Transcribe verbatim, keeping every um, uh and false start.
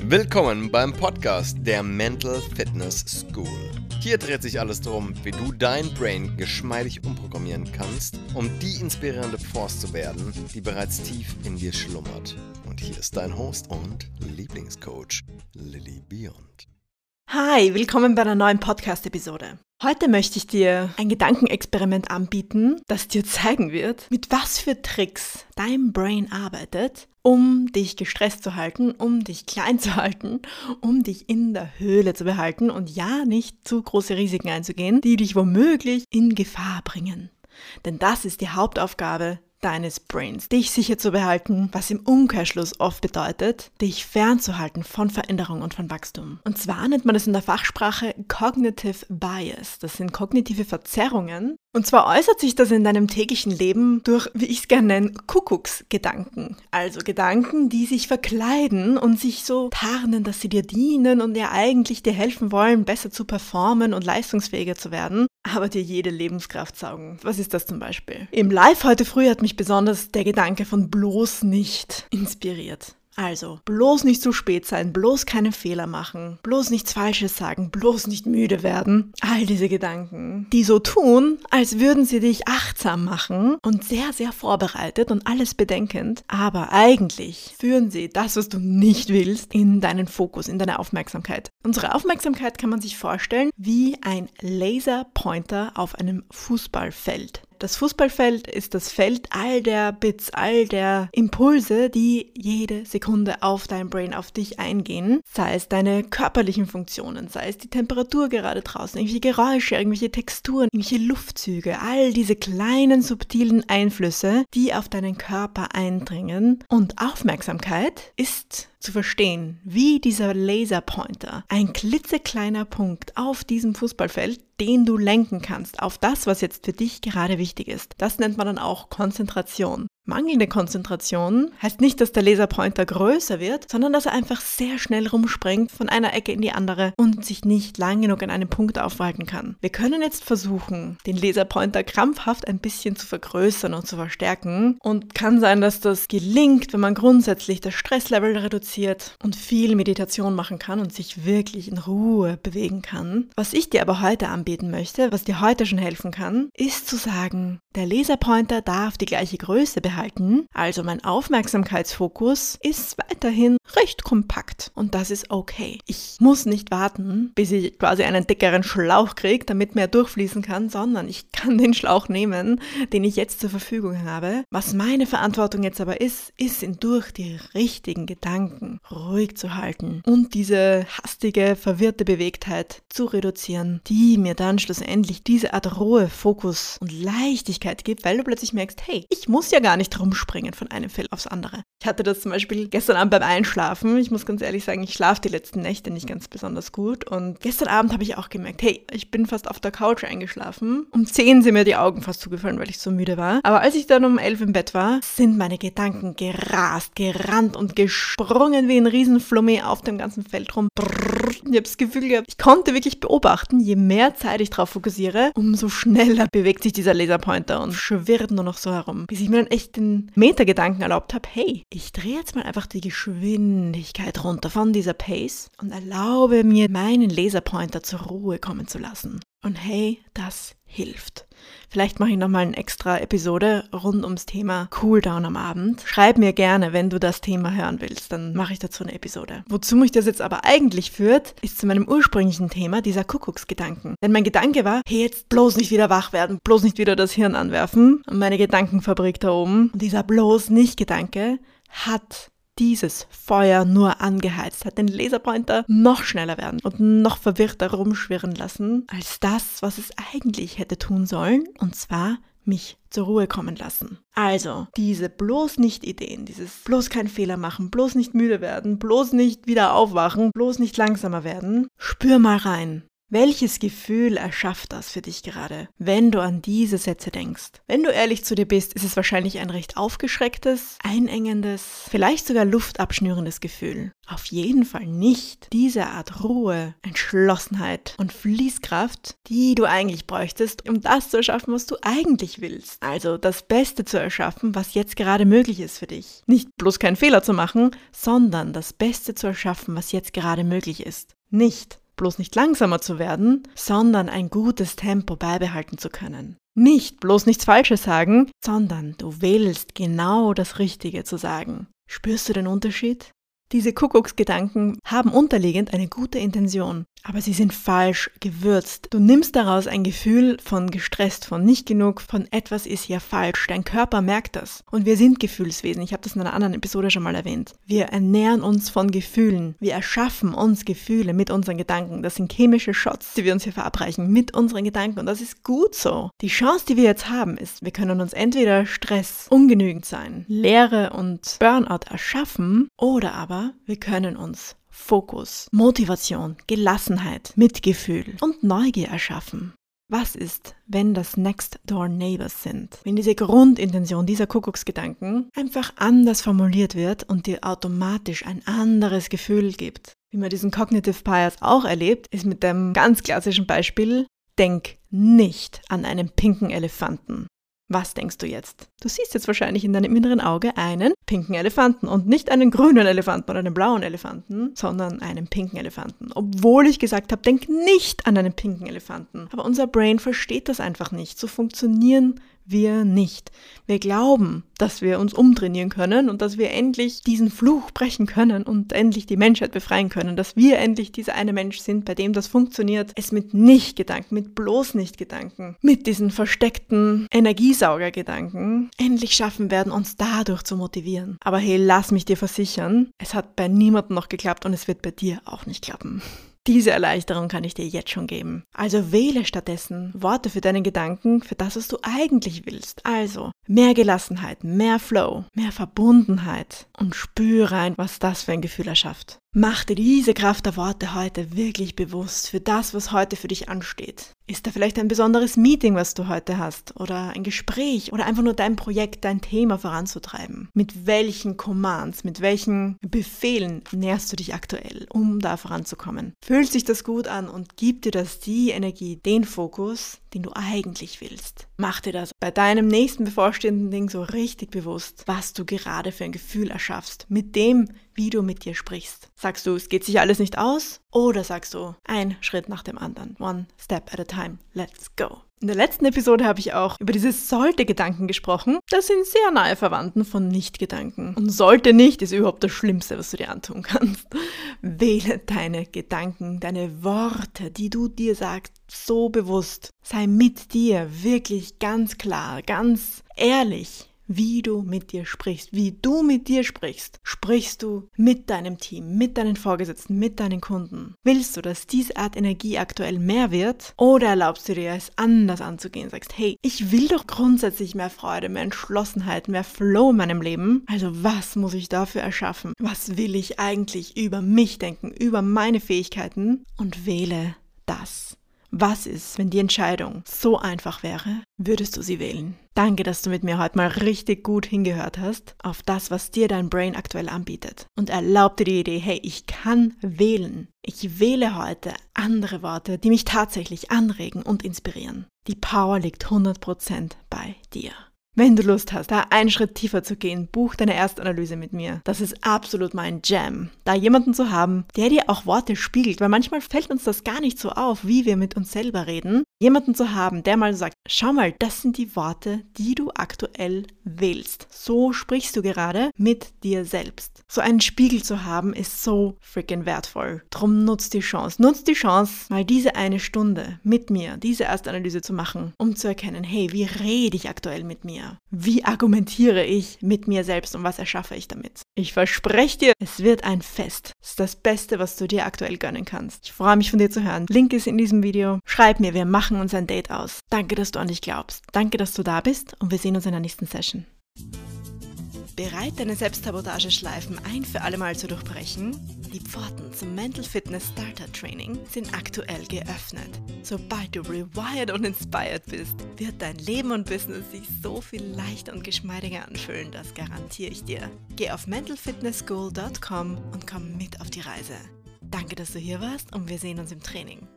Willkommen beim Podcast der Mental Fitness School. Hier dreht sich alles darum, wie du dein Brain geschmeidig umprogrammieren kannst, um die inspirierende Force zu werden, die bereits tief in dir schlummert. Und hier ist dein Host und Lieblingscoach, Lilly Beyond. Hi, willkommen bei einer neuen Podcast-Episode. Heute möchte ich dir ein Gedankenexperiment anbieten, das dir zeigen wird, mit was für Tricks dein Brain arbeitet, um dich gestresst zu halten, um dich klein zu halten, um dich in der Höhle zu behalten und ja, nicht zu große Risiken einzugehen, die dich womöglich in Gefahr bringen. Denn das ist die Hauptaufgabe deines Brains, dich sicher zu behalten, was im Umkehrschluss oft bedeutet, dich fernzuhalten von Veränderung und von Wachstum. Und zwar nennt man das in der Fachsprache Cognitive Bias. Das sind kognitive Verzerrungen. Und zwar äußert sich das in deinem täglichen Leben durch, wie ich es gerne nenne, Kuckucksgedanken. Also Gedanken, die sich verkleiden und sich so tarnen, dass sie dir dienen und ja eigentlich dir helfen wollen, besser zu performen und leistungsfähiger zu werden, aber dir jede Lebenskraft saugen. Was ist das zum Beispiel? Im Live heute früh hat mich besonders der Gedanke von bloß nicht inspiriert. Also, bloß nicht zu spät sein, bloß keine Fehler machen, bloß nichts Falsches sagen, bloß nicht müde werden. All diese Gedanken, die so tun, als würden sie dich achtsam machen und sehr, sehr vorbereitet und alles bedenkend. Aber eigentlich führen sie das, was du nicht willst, in deinen Fokus, in deine Aufmerksamkeit. Unsere Aufmerksamkeit kann man sich vorstellen wie ein Laserpointer auf einem Fußballfeld. Das Fußballfeld ist das Feld all der Bits, all der Impulse, die jede Sekunde auf dein Brain, auf dich eingehen. Sei es deine körperlichen Funktionen, sei es die Temperatur gerade draußen, irgendwelche Geräusche, irgendwelche Texturen, irgendwelche Luftzüge, all diese kleinen, subtilen Einflüsse, die auf deinen Körper eindringen. Und Aufmerksamkeit ist zu verstehen, wie dieser Laserpointer, ein klitzekleiner Punkt auf diesem Fußballfeld, den du lenken kannst auf das, was jetzt für dich gerade wichtig ist. Das nennt man dann auch Konzentration. Mangelnde Konzentration heißt nicht, dass der Laserpointer größer wird, sondern dass er einfach sehr schnell rumspringt von einer Ecke in die andere und sich nicht lang genug an einem Punkt aufhalten kann. Wir können jetzt versuchen, den Laserpointer krampfhaft ein bisschen zu vergrößern und zu verstärken, und kann sein, dass das gelingt, wenn man grundsätzlich das Stresslevel reduziert und viel Meditation machen kann und sich wirklich in Ruhe bewegen kann. Was ich dir aber heute anbieten möchte, was dir heute schon helfen kann, ist zu sagen, der Laserpointer darf die gleiche Größe behalten, also mein Aufmerksamkeitsfokus ist weiterhin recht kompakt und das ist okay. Ich muss nicht warten, bis ich quasi einen dickeren Schlauch kriege, damit mehr durchfließen kann, sondern ich kann den Schlauch nehmen, den ich jetzt zur Verfügung habe. Was meine Verantwortung jetzt aber ist, ist ihn durch die richtigen Gedanken ruhig zu halten und diese hastige, verwirrte Bewegtheit zu reduzieren, die mir dann schlussendlich diese Art Ruhe, Fokus und Leichtigkeit gibt, weil du plötzlich merkst, hey, ich muss ja gar nicht rumspringen von einem Feld aufs andere. Ich hatte das zum Beispiel gestern Abend beim Einschlafen. Ich muss ganz ehrlich sagen, ich schlafe die letzten Nächte nicht ganz besonders gut. Und gestern Abend habe ich auch gemerkt, hey, ich bin fast auf der Couch eingeschlafen. Um zehn sind mir die Augen fast zugefallen, weil ich so müde war. Aber als ich dann um elf im Bett war, sind meine Gedanken gerast, gerannt und gesprungen wie ein Riesenflummi auf dem ganzen Feld rum. Ich habe das Gefühl gehabt, ich konnte wirklich beobachten, je mehr Zeit ich drauf fokussiere, umso schneller bewegt sich dieser Laserpointer und schwirrt nur noch so herum. Bis ich mir dann echt den Metagedanken erlaubt habe, hey, ich drehe jetzt mal einfach die Geschwindigkeit runter von dieser Pace und erlaube mir, meinen Laserpointer zur Ruhe kommen zu lassen. Und hey, das hilft. Vielleicht mache ich nochmal eine extra Episode rund ums Thema Cooldown am Abend. Schreib mir gerne, wenn du das Thema hören willst, dann mache ich dazu eine Episode. Wozu mich das jetzt aber eigentlich führt, ist zu meinem ursprünglichen Thema, dieser Kuckucksgedanken. Denn mein Gedanke war, hey, jetzt bloß nicht wieder wach werden, bloß nicht wieder das Hirn anwerfen. Und meine Gedankenfabrik da oben, und dieser bloß nicht Gedanke hat dieses Feuer nur angeheizt, hat den Laserpointer noch schneller werden und noch verwirrter rumschwirren lassen, als das, was es eigentlich hätte tun sollen, und zwar mich zur Ruhe kommen lassen. Also, diese bloß nicht Ideen, dieses bloß keinen Fehler machen, bloß nicht müde werden, bloß nicht wieder aufwachen, bloß nicht langsamer werden, spür mal rein. Welches Gefühl erschafft das für dich gerade, wenn du an diese Sätze denkst? Wenn du ehrlich zu dir bist, ist es wahrscheinlich ein recht aufgeschrecktes, einengendes, vielleicht sogar luftabschnürendes Gefühl. Auf jeden Fall nicht diese Art Ruhe, Entschlossenheit und Fließkraft, die du eigentlich bräuchtest, um das zu erschaffen, was du eigentlich willst. Also das Beste zu erschaffen, was jetzt gerade möglich ist für dich. Nicht bloß keinen Fehler zu machen, sondern das Beste zu erschaffen, was jetzt gerade möglich ist. Nicht bloß nicht langsamer zu werden, sondern ein gutes Tempo beibehalten zu können. Nicht bloß nichts Falsches sagen, sondern du wählst genau das Richtige zu sagen. Spürst du den Unterschied? Diese Kuckucksgedanken haben unterliegend eine gute Intention, aber sie sind falsch gewürzt. Du nimmst daraus ein Gefühl von gestresst, von nicht genug, von etwas ist hier falsch. Dein Körper merkt das. Und wir sind Gefühlswesen. Ich habe das in einer anderen Episode schon mal erwähnt. Wir ernähren uns von Gefühlen. Wir erschaffen uns Gefühle mit unseren Gedanken. Das sind chemische Shots, die wir uns hier verabreichen mit unseren Gedanken. Und das ist gut so. Die Chance, die wir jetzt haben, ist, wir können uns entweder Stress, ungenügend sein, Leere und Burnout erschaffen oder aber wir können uns Fokus, Motivation, Gelassenheit, Mitgefühl und Neugier erschaffen. Was ist, wenn das Next Door Neighbors sind? Wenn diese Grundintention dieser Kuckucksgedanken einfach anders formuliert wird und dir automatisch ein anderes Gefühl gibt. Wie man diesen Cognitive Bias auch erlebt, ist mit dem ganz klassischen Beispiel, denk nicht an einen pinken Elefanten. Was denkst du jetzt? Du siehst jetzt wahrscheinlich in deinem inneren Auge einen pinken Elefanten und nicht einen grünen Elefanten oder einen blauen Elefanten, sondern einen pinken Elefanten. Obwohl ich gesagt habe, denk nicht an einen pinken Elefanten. Aber unser Brain versteht das einfach nicht. So funktionieren wir nicht. Wir glauben, dass wir uns umtrainieren können und dass wir endlich diesen Fluch brechen können und endlich die Menschheit befreien können, dass wir endlich dieser eine Mensch sind, bei dem das funktioniert, es mit Nicht-Gedanken, mit bloß Nicht-Gedanken, mit diesen versteckten Energiesaugergedanken endlich schaffen werden, uns dadurch zu motivieren. Aber hey, lass mich dir versichern, es hat bei niemandem noch geklappt und es wird bei dir auch nicht klappen. Diese Erleichterung kann ich dir jetzt schon geben. Also wähle stattdessen Worte für deine Gedanken, für das, was du eigentlich willst. Also mehr Gelassenheit, mehr Flow, mehr Verbundenheit und spüre rein, was das für ein Gefühl erschafft. Mach dir diese Kraft der Worte heute wirklich bewusst für das, was heute für dich ansteht. Ist da vielleicht ein besonderes Meeting, was du heute hast? Oder ein Gespräch? Oder einfach nur dein Projekt, dein Thema voranzutreiben? Mit welchen Commands, mit welchen Befehlen nährst du dich aktuell, um da voranzukommen? Fühlt sich das gut an und gibt dir das die Energie, den Fokus, den du eigentlich willst? Mach dir das bei deinem nächsten bevorstehenden Ding so richtig bewusst, was du gerade für ein Gefühl erschaffst, mit dem, wie du mit dir sprichst. Sagst du, es geht sich alles nicht aus? Oder sagst du, ein Schritt nach dem anderen. One step at a time. Let's go. In der letzten Episode habe ich auch über diese Sollte-Gedanken gesprochen. Das sind sehr nahe Verwandten von Nicht-Gedanken. Und sollte nicht ist überhaupt das Schlimmste, was du dir antun kannst. Wähle deine Gedanken, deine Worte, die du dir sagst, so bewusst. Sei mit dir wirklich ganz klar, ganz ehrlich, wie du mit dir sprichst. Wie du mit dir sprichst, sprichst du mit deinem Team, mit deinen Vorgesetzten, mit deinen Kunden. Willst du, dass diese Art Energie aktuell mehr wird? Oder erlaubst du dir, es anders anzugehen? Sagst, hey, ich will doch grundsätzlich mehr Freude, mehr Entschlossenheit, mehr Flow in meinem Leben. Also was muss ich dafür erschaffen? Was will ich eigentlich über mich denken, über meine Fähigkeiten? Und wähle das. Was ist, wenn die Entscheidung so einfach wäre, würdest du sie wählen? Danke, dass du mit mir heute mal richtig gut hingehört hast auf das, was dir dein Brain aktuell anbietet. Und erlaub dir die Idee, hey, ich kann wählen. Ich wähle heute andere Worte, die mich tatsächlich anregen und inspirieren. Die Power liegt hundert Prozent bei dir. Wenn du Lust hast, da einen Schritt tiefer zu gehen, buch deine Erstanalyse mit mir. Das ist absolut mein Jam. Da jemanden zu haben, der dir auch Worte spiegelt, weil manchmal fällt uns das gar nicht so auf, wie wir mit uns selber reden. Jemanden zu haben, der mal sagt, schau mal, das sind die Worte, die du aktuell wählst. So sprichst du gerade mit dir selbst. So einen Spiegel zu haben, ist so freaking wertvoll. Drum nutzt die Chance. Nutzt die Chance, mal diese eine Stunde mit mir, diese Erstanalyse zu machen, um zu erkennen, hey, wie rede ich aktuell mit mir? Wie argumentiere ich mit mir selbst und was erschaffe ich damit? Ich verspreche dir, es wird ein Fest. Es ist das Beste, was du dir aktuell gönnen kannst. Ich freue mich, von dir zu hören. Link ist in diesem Video. Schreib mir, wir machen uns ein Date aus. Danke, dass du an dich glaubst. Danke, dass du da bist und wir sehen uns in der nächsten Session. Bereit, deine Selbstsabotageschleifen ein für alle Mal zu durchbrechen? Die Pforten zum Mental Fitness Starter Training sind aktuell geöffnet. Sobald du rewired und inspired bist, wird dein Leben und Business sich so viel leichter und geschmeidiger anfühlen, das garantiere ich dir. Geh auf mental fitness school dot com und komm mit auf die Reise. Danke, dass du hier warst und wir sehen uns im Training.